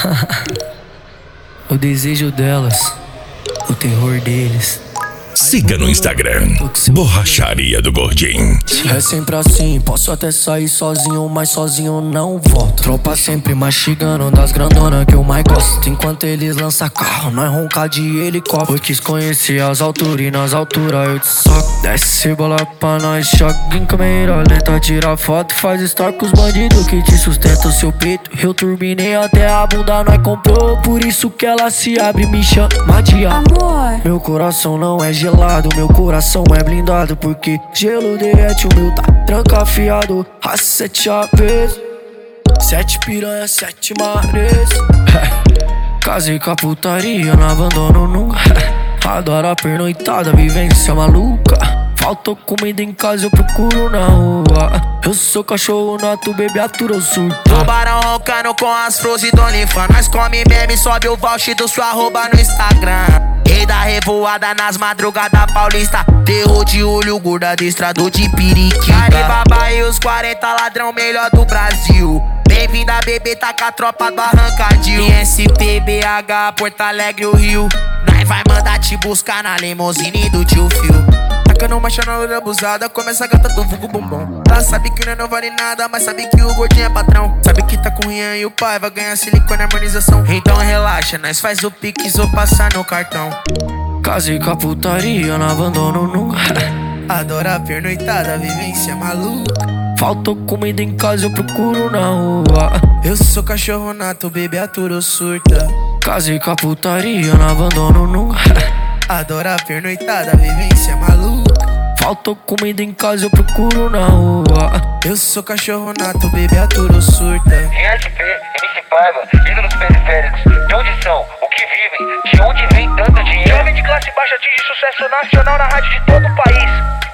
O desejo delas, o terror deles. Siga no Instagram, Borracharia do Gordinho. É sempre assim, posso até sair sozinho, mas sozinho não volto. Tropa sempre mastigando das grandonas que eu mais gosto. Enquanto eles lançam carro, nós ronca de helicóptero. Eu quis conhecer as alturas e nas alturas eu te soco. Desce bola pra nós, choque em câmera lenta. Tira foto, faz story com os bandidos que te sustentam o seu peito. Eu turbinei até a bunda, nós comprou. Por isso que ela se abre e me chama de amor. Meu coração não é gelado, meu coração é blindado. Porque gelo derrete, o meu tá trancafiado. A 7 aves, 7 piranha, 7 mares. Casei com a putaria, não abandono nunca. Adoro a pernoitada, vivência maluca. Faltou comida em casa, eu procuro na rua. Eu sou cachorro nato, bebê atura, eu surto. Tubarão roncando com as flores do OnlyFans. Nós come meme, sobe o voucher do sua arroba no Instagram. Rei da revoada nas madrugadas paulista. Terror de olho, gordo adestrador de periquita. Caribaba e os 40 ladrão melhor do Brasil. Bem-vinda, bebê, tá com a tropa do Arrancadil. ISP, BH, Porto Alegre, o Rio. Nós vai mandar te buscar na limousine do tio Phil. Tacando marcha na loira abusada, começa a gata do vulgo bombom. Ela sabe que não vale nada, mas sabe que o gordinho é patrão. Sabe que tá com o Rian e o pai vai ganhar silicone e harmonização. Então relaxa, nós faz o pix ou passar no cartão. Casei com a putaria, não abandono nunca. Adoro a pernoitada, vivência maluca. Faltou comida em casa, eu procuro na rua. Eu sou cachorro nato, bebê aturo surta. Casei com a putaria, não abandono nunca. Adoro a pernoitada, vivência maluca. Faltou comida em casa, eu procuro na rua. Eu sou cachorro nato, bebê aturo surta. ISP, MC Paiva, ídolos periféricos. De onde são? O que vivem? De onde vem tanto dinheiro? Jovem de classe baixa atinge sucesso nacional na rádio de todo o país.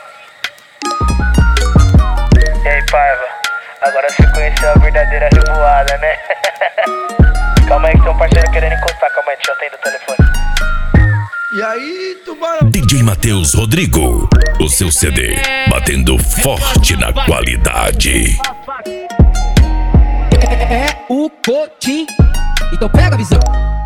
E aí, Paiva, agora você conheceu a verdadeira revoada, né? Calma aí que tem um parceiro querendo encostar. Calma aí, deixa eu atender o telefone. E aí, tubarão? DJ Matheus Rodrigo, o seu CD batendo forte na qualidade. É o Cotim. Então pega a visão.